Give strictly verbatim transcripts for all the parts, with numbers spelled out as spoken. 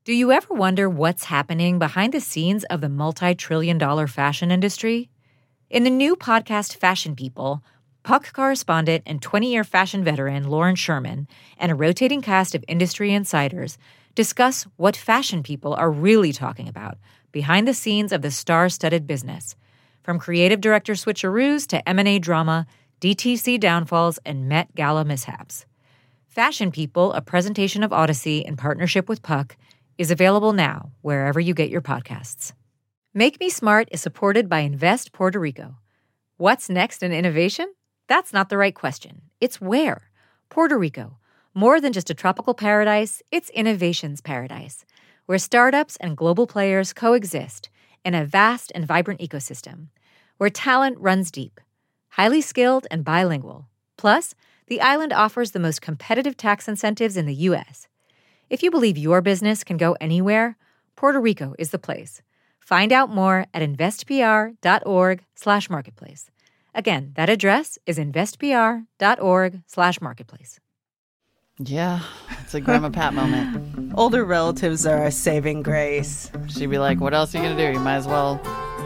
Do you ever wonder what's happening behind the scenes of the multi-trillion dollar fashion industry? In the new podcast Fashion People, Puck correspondent and twenty-year fashion veteran Lauren Sherman and a rotating cast of industry insiders discuss what fashion people are really talking about behind the scenes of the star-studded business, from creative director switcheroos to M and A drama, D T C downfalls, and Met Gala mishaps. Fashion People, a presentation of Odyssey in partnership with Puck, is available now wherever you get your podcasts. Make Me Smart is supported by Invest Puerto Rico. What's next in innovation? That's not the right question. It's where. Puerto Rico. More than just a tropical paradise, it's innovation's paradise, where startups and global players coexist in a vast and vibrant ecosystem, where talent runs deep, highly skilled and bilingual. Plus, the island offers the most competitive tax incentives in the U S If you believe your business can go anywhere, Puerto Rico is the place. Find out more at investpr.org slash marketplace. Again, that address is investpr.org slash marketplace. Yeah, it's a Grandma Pat moment. Older relatives are our saving grace. She'd be like, what else are you going to do? You might as well,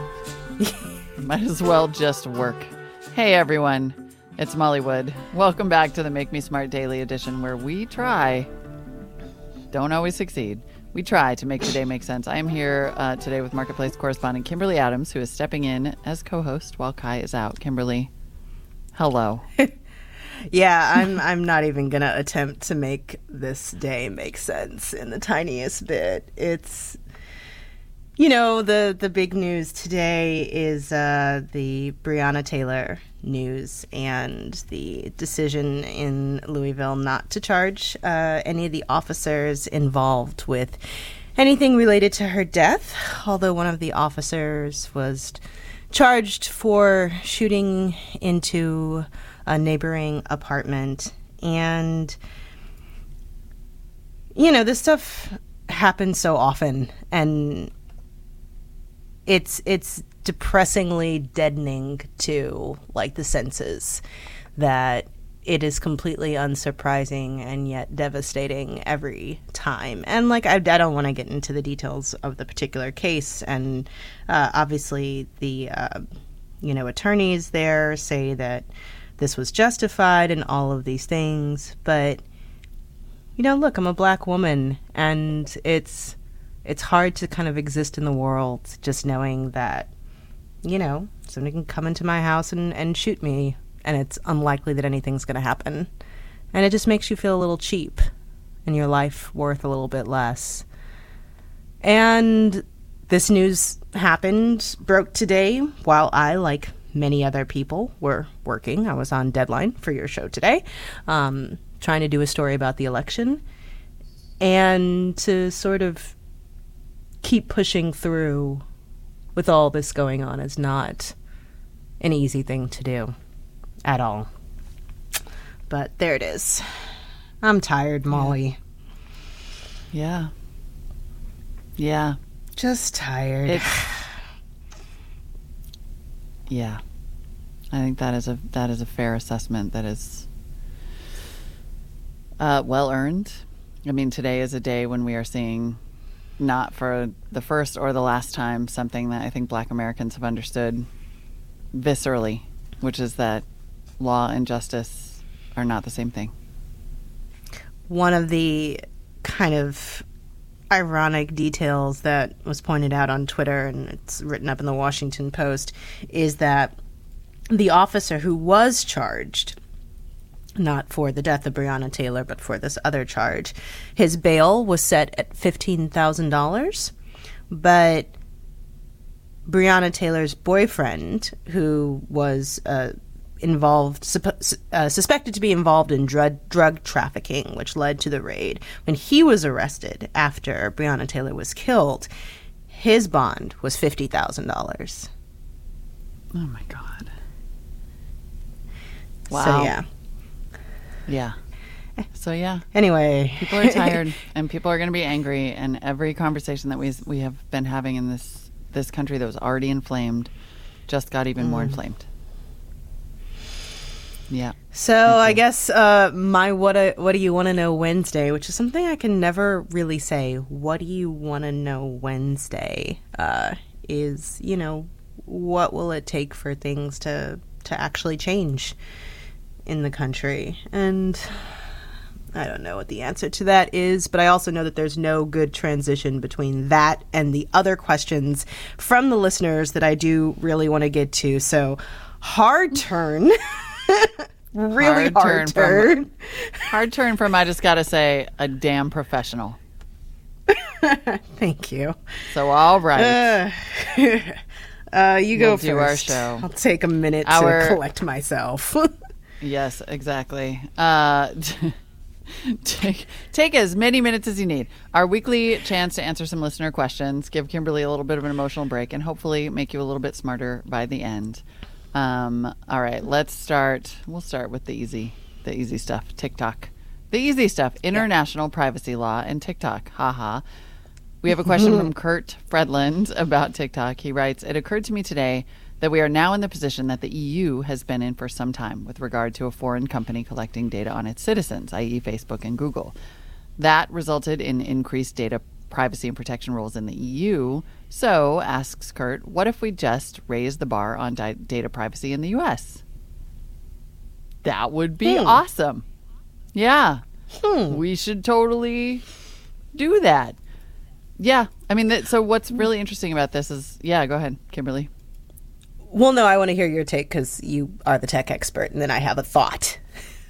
might as well just work. Hey, everyone. It's Molly Wood. Welcome back to the Make Me Smart Daily Edition, where we try, don't always succeed, we try to make the day make sense. I am here uh, today with Marketplace correspondent Kimberly Adams, who is stepping in as co-host while Kai is out. Kimberly, hello. Yeah, I'm I'm not even going to attempt to make this day make sense in the tiniest bit. It's, you know, the, the big news today is uh, the Breonna Taylor news and the decision in Louisville not to charge uh, any of the officers involved with anything related to her death, although one of the officers was charged for shooting into a neighboring apartment. And, you know, this stuff happens so often, and it's it's depressingly deadening to, like, the senses that it is completely unsurprising and yet devastating every time. And, like, I, I don't want to get into the details of the particular case. And uh, obviously the, uh, you know, attorneys there say that this was justified and all of these things. But, you know, look, I'm a black woman, and it's it's hard to kind of exist in the world just knowing that, you know, somebody can come into my house and, and shoot me, and it's unlikely that anything's going to happen. And it just makes you feel a little cheap and your life worth a little bit less. And this news happened, broke today while I, like many other people, were working. I was on deadline for your show today, um, trying to do a story about the election. And to sort of keep pushing through with all this going on is not an easy thing to do at all. But there it is. I'm tired, Molly. Yeah. Yeah. Just tired. It's, yeah. I think that is a that is a fair assessment. That is uh, well earned. I mean, today is a day when we are seeing, not for the first or the last time, something that I think Black Americans have understood viscerally, which is that law and justice are not the same thing. One of the kind of ironic details that was pointed out on Twitter, and it's written up in the Washington Post, is that the officer who was charged, not for the death of Breonna Taylor, but for this other charge, his bail was set at fifteen thousand dollars. But Breonna Taylor's boyfriend, who was uh, involved, suppo- uh, suspected to be involved in drug drug trafficking, which led to the raid, when he was arrested after Breonna Taylor was killed, his bond was fifty thousand dollars. Oh, my God. Wow. So, yeah. Yeah. So, yeah. Anyway. People are tired, and people are going to be angry, and every conversation that we we have been having in this, this country that was already inflamed just got even mm. more inflamed. Yeah. So I guess uh, my what a, what do you want to know Wednesday, which is something I can never really say. What do you want to know Wednesday uh, is, you know, what will it take for things to to actually change in the country? And I don't know what the answer to that is, but I also know that there's no good transition between that and the other questions from the listeners that I do really want to get to. So hard turn. Really hard, hard turn. turn. From, hard turn from, I just got to say, a damn professional. Thank you. So, all right. Uh, uh, you we'll go do first. Our show. I'll take a minute our, to collect myself. Yes, exactly. Uh, take, take as many minutes as you need. Our weekly chance to answer some listener questions, give Kimberly a little bit of an emotional break, and hopefully make you a little bit smarter by the end. Um, all right, let's start. We'll start with the easy, the easy stuff. TikTok, the easy stuff. International yeah. privacy law and TikTok. Haha. We have a question from Kurt Fredland about TikTok. He writes, "It occurred to me today that we are now in the position that the E U has been in for some time with regard to a foreign company collecting data on its citizens, that is, Facebook and Google. That resulted in increased data privacy and protection rules in the E U. So, asks Kurt, what if we just raise the bar on di- data privacy in the U S? That would be hmm. awesome. Yeah. Hmm. We should totally do that. Yeah. I mean, th- so what's really interesting about this is, yeah, go ahead, Kimberly. Well, no, I want to hear your take because you are the tech expert, and then I have a thought.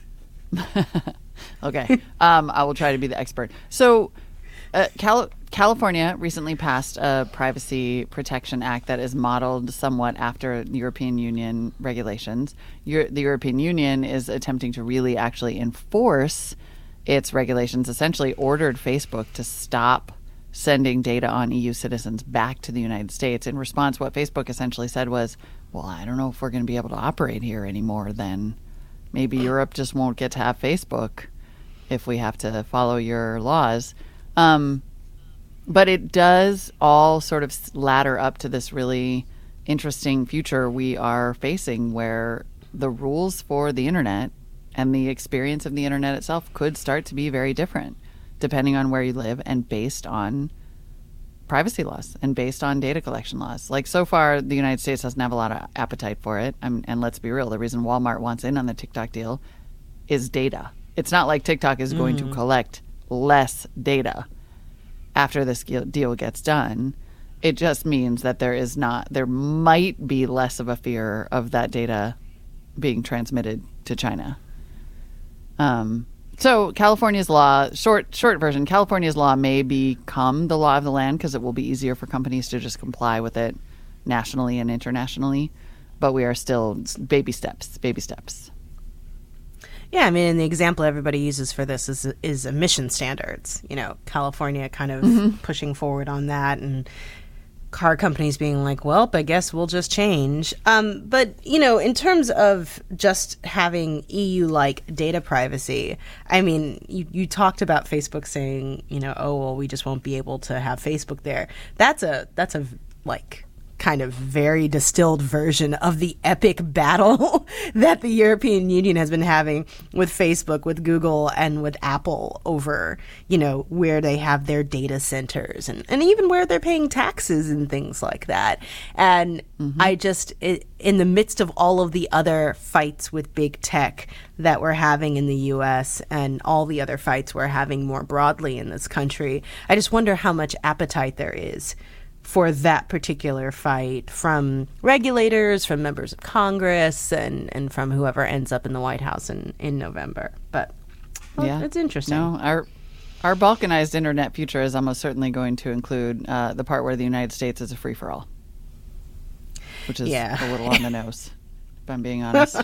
Okay. um, I will try to be the expert. So, uh, Cal- California recently passed a Privacy Protection Act that is modeled somewhat after European Union regulations. Euro- the European Union is attempting to really actually enforce its regulations, essentially ordered Facebook to stop sending data on E U citizens back to the United States. In response, what Facebook essentially said was, well, I don't know if we're going to be able to operate here anymore then. Maybe Europe just won't get to have Facebook if we have to follow your laws. Um, but it does all sort of ladder up to this really interesting future we are facing where the rules for the internet and the experience of the internet itself could start to be very different depending on where you live and based on privacy laws and based on data collection laws. Like, so far, the United States doesn't have a lot of appetite for it. Um, and let's be real, the reason Walmart wants in on the TikTok deal is data. It's not like TikTok is going mm. to collect less data after this deal gets done. It just means that there is not, there might be less of a fear of that data being transmitted to China. Um, so California's law, short short version, California's law may become the law of the land because it will be easier for companies to just comply with it nationally and internationally. But we are still baby steps, baby steps. Yeah, I mean, and the example everybody uses for this is is emission standards. You know, California kind of mm-hmm. pushing forward on that, and car companies being like, well, I guess we'll just change. Um, but, you know, in terms of just having E U-like data privacy, I mean, you, you talked about Facebook saying, you know, oh, well, we just won't be able to have Facebook there. That's a, that's a, like, kind of very distilled version of the epic battle that the European Union has been having with Facebook, with Google, and with Apple over, you know, where they have their data centers and, and even where they're paying taxes and things like that. And mm-hmm. I just, it, in the midst of all of the other fights with big tech that we're having in the U S and all the other fights we're having more broadly in this country, I just wonder how much appetite there is for that particular fight from regulators, from members of Congress, and, and from whoever ends up in the White House in, in November. But well, yeah, it's interesting. No, our our balkanized internet future is almost certainly going to include uh, the part where the United States is a free-for-all, which is yeah. a little on the nose, if I'm being honest.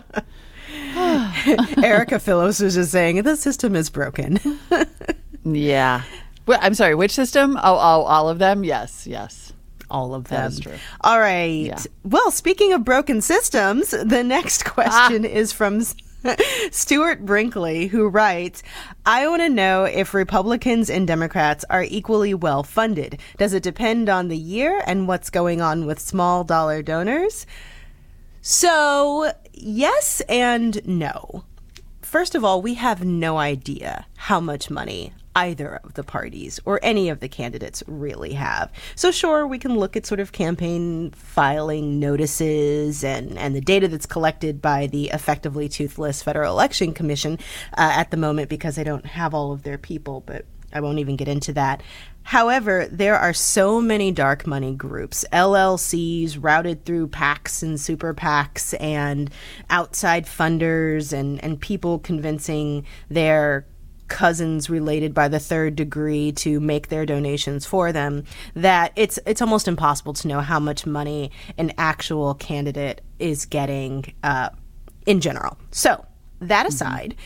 Erica Phillips was just saying, the system is broken. Yeah. Well, I'm sorry, which system? Oh, oh, all of them? Yes, yes. All of them. That is true. All right. Yeah. Well, speaking of broken systems, the next question ah. is from Stuart Brinkley, who writes, I want to know if Republicans and Democrats are equally well funded. Does it depend on the year and what's going on with small dollar donors? So, yes and no. First of all, we have no idea how much money either of the parties or any of the candidates really have. So sure, we can look at sort of campaign filing notices and, and the data that's collected by the effectively toothless Federal Election Commission uh, at the moment, because they don't have all of their people, but I won't even get into that. However, there are so many dark money groups, L L Cs routed through PACs and super PACs and outside funders and, and people convincing their cousins related by the third degree to make their donations for them, that it's it's almost impossible to know how much money an actual candidate is getting uh, in general. So, that aside,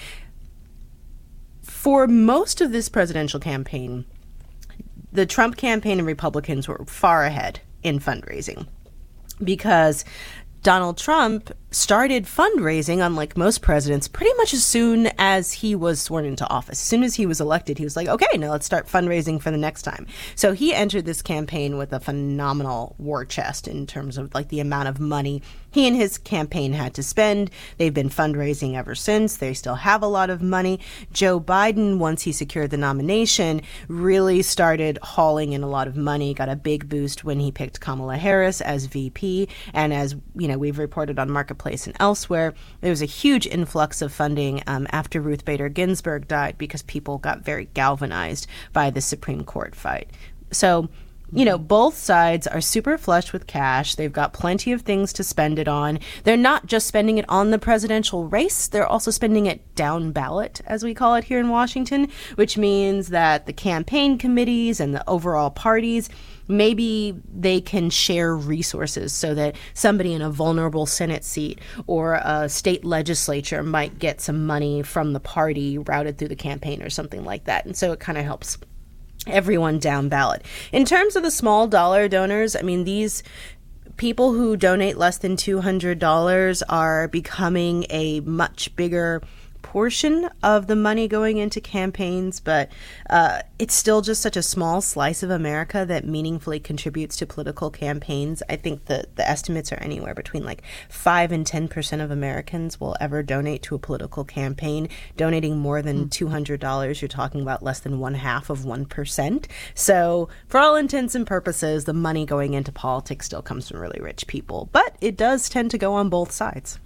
mm-hmm. for most of this presidential campaign, the Trump campaign and Republicans were far ahead in fundraising because Donald Trump started fundraising, unlike most presidents, pretty much as soon as he was sworn into office. As soon as he was elected, he was like, okay, now let's start fundraising for the next time. So he entered this campaign with a phenomenal war chest in terms of like the amount of money he and his campaign had to spend. They've been fundraising ever since. They still have a lot of money. Joe Biden, once he secured the nomination, really started hauling in a lot of money, got a big boost when he picked Kamala Harris as V P. And as you know, we've reported on Marketplace and elsewhere, there was a huge influx of funding um, after Ruth Bader Ginsburg died because people got very galvanized by the Supreme Court fight. So, you know, both sides are super flush with cash. They've got plenty of things to spend it on. They're not just spending it on the presidential race. They're also spending it down ballot, as we call it here in Washington, which means that the campaign committees and the overall parties, maybe they can share resources so that somebody in a vulnerable Senate seat or a state legislature might get some money from the party routed through the campaign or something like that. And so it kind of helps everyone down ballot. In terms of the small dollar donors, I mean, these people who donate less than two hundred dollars are becoming a much bigger portion of the money going into campaigns, but uh, it's still just such a small slice of America that meaningfully contributes to political campaigns. I think that the estimates are anywhere between like five and ten percent of Americans will ever donate to a political campaign. Donating more than mm. two hundred dollars, you're talking about less than one half of one percent. So for all intents and purposes, the money going into politics still comes from really rich people, but it does tend to go on both sides.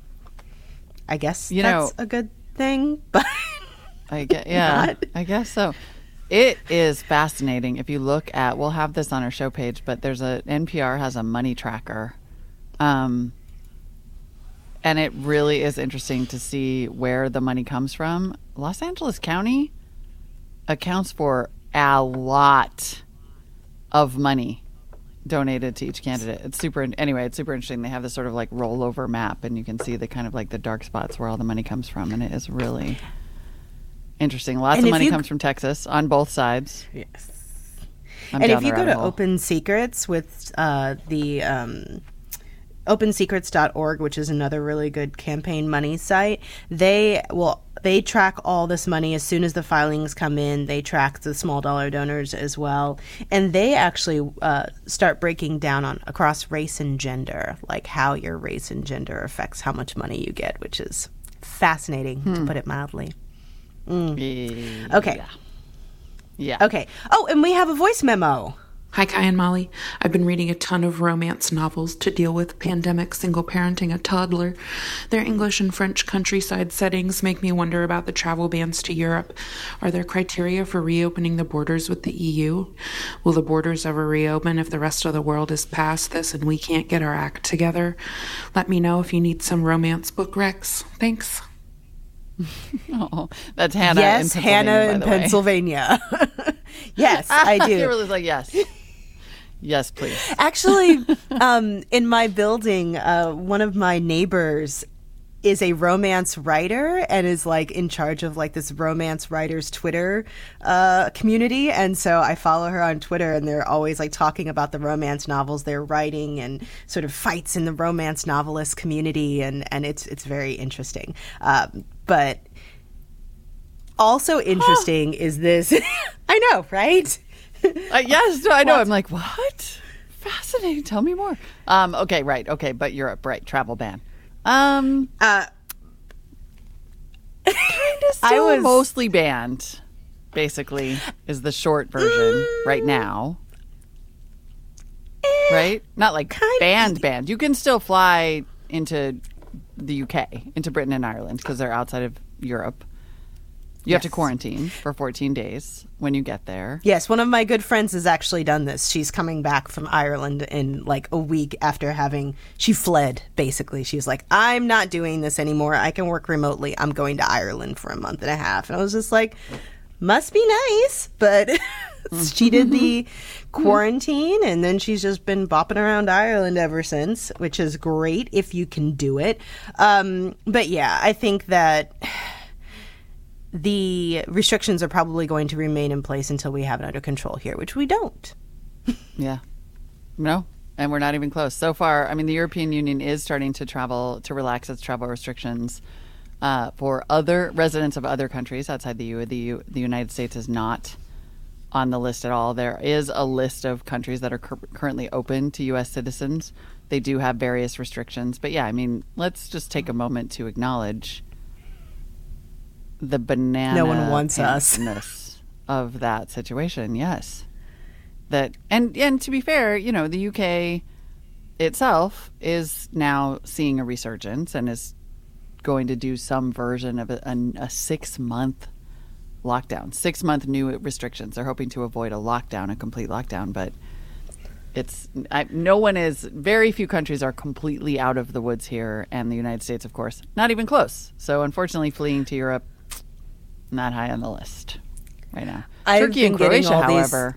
I guess you that's know, a good thing, but I get, yeah, not. I guess so. It is fascinating. If you look at, we'll have this on our show page, but there's a, N P R has a money tracker. Um, and it really is interesting to see where the money comes from. Los Angeles County accounts for a lot of money donated to each candidate. It's super, anyway, it's super interesting. They have this sort of like rollover map and you can see the kind of like the dark spots where all the money comes from. And it is really interesting. Lots and of money comes from Texas on both sides. Yes. I'm and if you go to hole. Open Secrets with uh, the um, open secrets dot org, which is another really good campaign money site, they will they track all this money as soon as the filings come in. They track the small dollar donors as well, and they actually uh, start breaking down on across race and gender, like how your race and gender affects how much money you get, which is fascinating hmm. to put it mildly. Mm. Yeah. Okay. Yeah. Okay. Oh, and we have a voice memo. Hi, Kai and Molly. I've been reading a ton of romance novels to deal with pandemic single parenting a toddler. Their English and French countryside settings make me wonder about the travel bans to Europe. Are there criteria for reopening the borders with the E U? Will the borders ever reopen if the rest of the world is past this and we can't get our act together? Let me know if you need some romance book recs. Thanks. Oh, that's Hannah. Yes, in Hannah in Pennsylvania. Yes, I do. Kimberly's like, yes. Yes, please. Actually, um, in my building, uh, one of my neighbors is a romance writer and is like in charge of like this romance writers Twitter uh, community. And so I follow her on Twitter and they're always like talking about the romance novels they're writing and sort of fights in the romance novelist community. And, and it's, it's very interesting. Um, but also interesting huh. is this. I know, right? uh, yes, I know. What? I'm like, what? Fascinating. Tell me more. Um, okay, right. Okay, but Europe, right. Travel ban. Um, Uh, kind of I still was- mostly banned, basically, is the short version right now. Right? Not like kind- banned, banned. You can still fly into the U K, into Britain and Ireland, because they're outside of Europe. You have to Yes. quarantine for fourteen days when you get there. Yes, one of my good friends has actually done this. She's coming back from Ireland in like a week after having, she fled basically. She was like, I'm not doing this anymore. I can work remotely. I'm going to Ireland for a month and a half. And I was just like, must be nice. But she did the quarantine and then she's just been bopping around Ireland ever since, which is great if you can do it. Um, but yeah, I think that the restrictions are probably going to remain in place until we have it under control here, which we don't. Yeah. No. And we're not even close. So far, I mean, the European Union is starting to travel, to relax its travel restrictions uh, for other residents of other countries outside the E U. The, U, the United States is not on the list at all. There is a list of countries that are cur- currently open to U S citizens. They do have various restrictions. But yeah, I mean, let's just take a moment to acknowledge the banana No one wants us. pants-ness of that situation. Yes. That and and to be fair, you know, the U K itself is now seeing a resurgence and is going to do some version of a, a, a six month lockdown, six month new restrictions. They're hoping to avoid a lockdown, a complete lockdown, but it's I, no one is. Very few countries are completely out of the woods here, and the United States, of course, not even close. So, unfortunately, fleeing to Europe, not high on the list right now. I've Turkey been and getting Croatia, all these- however.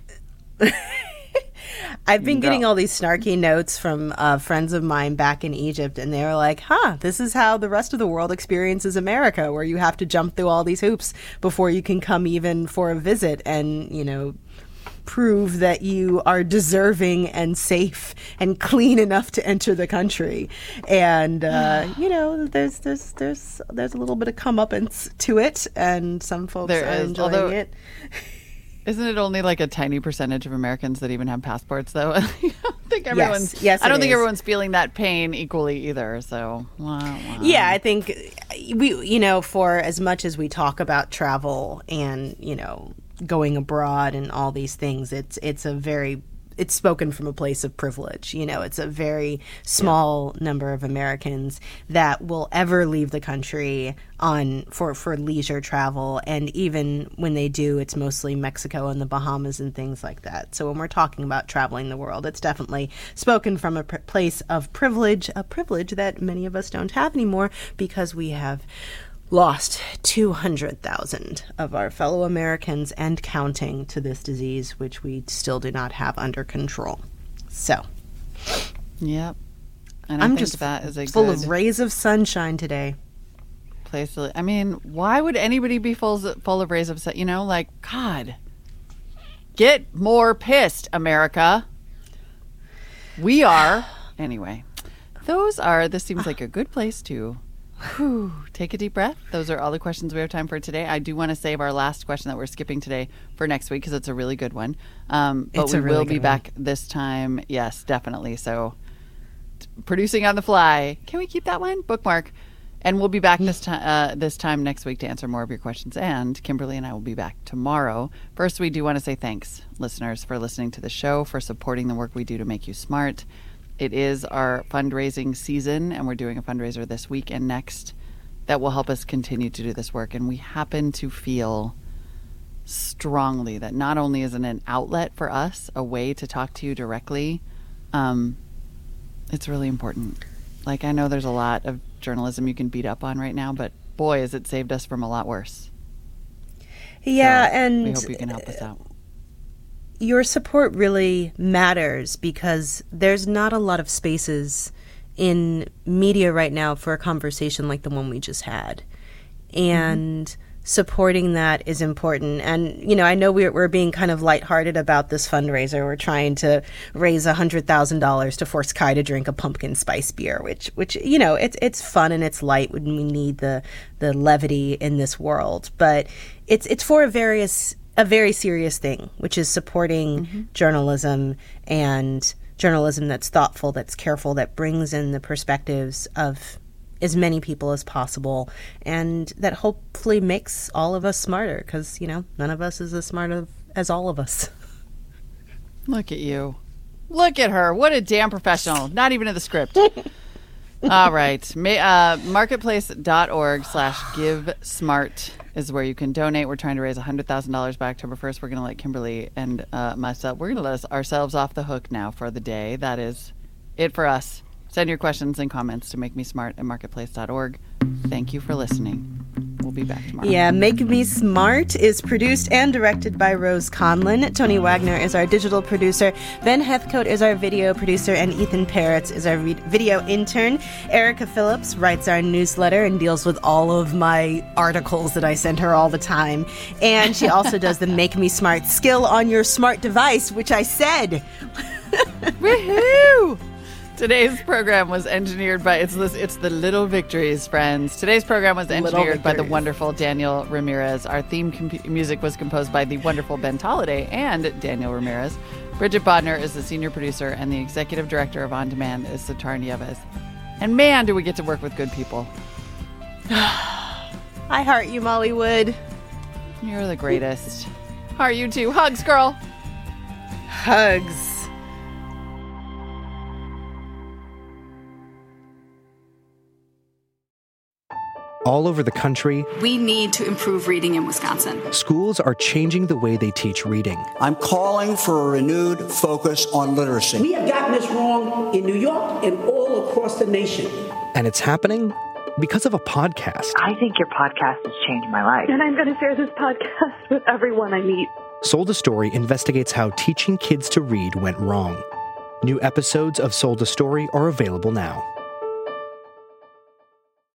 I've been Go. getting all these snarky notes from uh, friends of mine back in Egypt, and they were like, huh, this is how the rest of the world experiences America, where you have to jump through all these hoops before you can come even for a visit and, you know, prove that you are deserving and safe and clean enough to enter the country. And uh, you know, there's there's there's there's a little bit of comeuppance to it, and some folks There are is, enjoying although- it. Isn't it only like a tiny percentage of Americans that even have passports, though? I don't think everyone's. yes, I don't it think is. everyone's feeling that pain equally either. So, wah, wah. Yeah, I think we, you know, for as much as we talk about travel and, you know, going abroad and all these things, it's it's a very it's spoken from a place of privilege. You know, it's a very small yeah. number of Americans that will ever leave the country on for, for leisure travel. And even when they do, it's mostly Mexico and the Bahamas and things like that. So when we're talking about traveling the world, it's definitely spoken from a pr- place of privilege, a privilege that many of us don't have anymore because we have lost two hundred thousand of our fellow Americans and counting to this disease, which we still do not have under control. So, yep. And I I'm think just that is a full good of rays of sunshine today. place to. I mean, why would anybody be full full of rays of sun? You know, like God, get more pissed, America. We are anyway. Those are. This seems like a good place to. Whew, take a deep breath. Those are all the questions we have time for today. I do want to save our last question that we're skipping today for next week because it's a really good one. Um, but It's we a really will be good back this time. Yes, definitely. So t- producing on the fly. Can we keep that one? Bookmark. And we'll be back this time uh, this time next week to answer more of your questions. And Kimberly and I will be back tomorrow. First, we do want to say thanks, listeners, for listening to the show, for supporting the work we do to make you smart. It is our fundraising season, and we're doing a fundraiser this week and next that will help us continue to do this work. And we happen to feel strongly that not only is it an outlet for us, a way to talk to you directly, um, it's really important. Like, I know there's a lot of journalism you can beat up on right now, but boy, has it saved us from a lot worse. Yeah, So and we hope you can help us out. Your support really matters because there's not a lot of spaces in media right now for a conversation like the one we just had. And mm-hmm. supporting that is important. And, you know, I know we're, we're being kind of lighthearted about this fundraiser. We're trying to raise one hundred thousand dollars to force Kai to drink a pumpkin spice beer, which, which you know, it's it's fun and it's light when we need the, the levity in this world. But it's it's for a various... a very serious thing, which is supporting mm-hmm. journalism and journalism that's thoughtful, that's careful, that brings in the perspectives of as many people as possible, and that hopefully makes all of us smarter, because, you know, none of us is as smart of, as all of us. Look at you. Look at her. What a damn professional. Not even in the script. All right. May, uh, marketplace.org slash give smart is where you can donate. We're trying to raise one hundred thousand dollars by October first. We're going to let Kimberly and uh, myself, we're going to let us, ourselves off the hook now for the day. That is it for us. Send your questions and comments to Make Me Smart at marketplace dot org. Thank you for listening. We'll be back tomorrow. Yeah, Make Me Smart is produced and directed by Rose Conlon. Tony Wagner is our digital producer. Ben Heathcote is our video producer, and Ethan Peretz is our re- video intern. Erica Phillips writes our newsletter and deals with all of my articles that I send her all the time. And she also does the Make Me Smart skill on your smart device, which I said. Woohoo! Today's program was engineered by, it's this, it's the little victories, friends. Today's program was engineered by the wonderful Daniel Ramirez. Our theme comp- music was composed by the wonderful Ben Tolliday and Daniel Ramirez. Bridget Bodner is the senior producer, and the executive director of On Demand is Sitar Nieves. And man, do we get to work with good people. I heart you, Molly Wood. You're the greatest. Heart you too. Hugs, girl. Hugs. All over the country, we need to improve reading in Wisconsin. Schools are changing the way they teach reading. I'm calling for a renewed focus on literacy. We have gotten this wrong in New York and all across the nation. And it's happening because of a podcast. I think your podcast has changed my life. And I'm going to share this podcast with everyone I meet. Sold a Story investigates how teaching kids to read went wrong. New episodes of Sold a Story are available now.